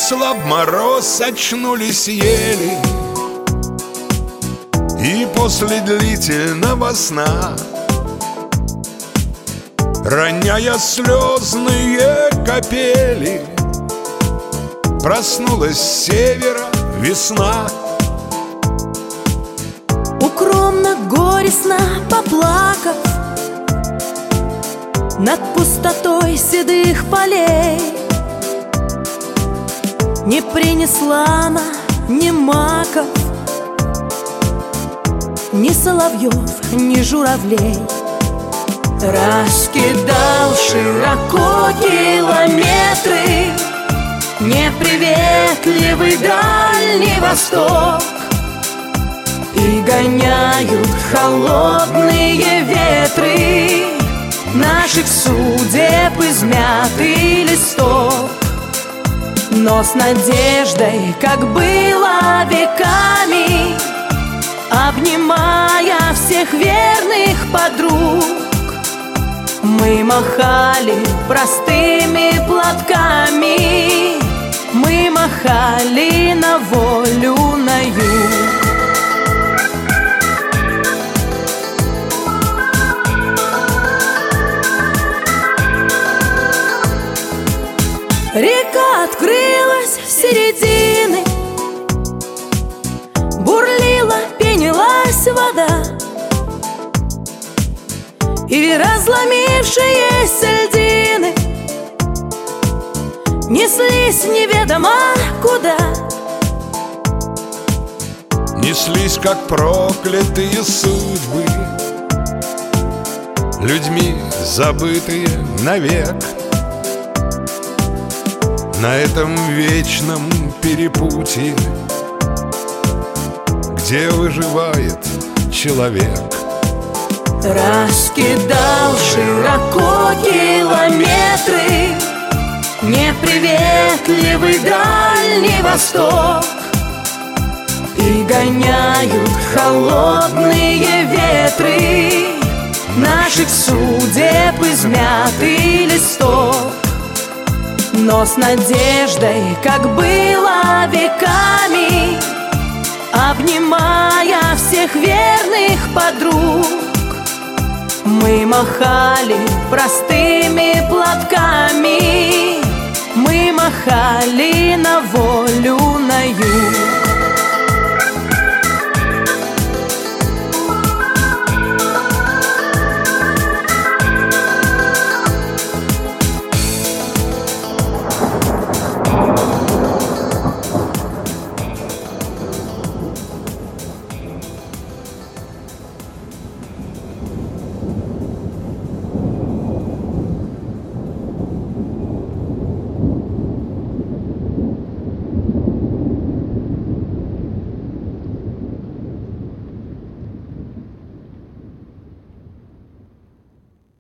Ослаб мороз, очнулись ели, и после длительного сна, роняя слезные капели, проснулась с севера весна. Укромно горестно поплакав над пустотой седых полей, не принесла она ни маков, ни соловьев, ни журавлей. Раскидал широко километры неприветливый Дальний Восток, и гоняют холодные ветры наших судеб измятый листок. Но с надеждой, как было веками, обнимая всех верных подруг, мы махали простыми платками, мы махали на волю, на юг. Река открылась с середины, бурлила, пенилась вода, и разломившиеся льдины неслись неведомо куда. Неслись, как проклятые судьбы, людьми забытые навек. На этом вечном перепутье, где выживает человек. Раскидал широко километры неприветливый Дальний Восток, и гоняют холодные ветры наших судеб измятый листок. Но с надеждой, как было веками, обнимая всех верных подруг, мы махали простыми платками, мы махали на волю, на юг.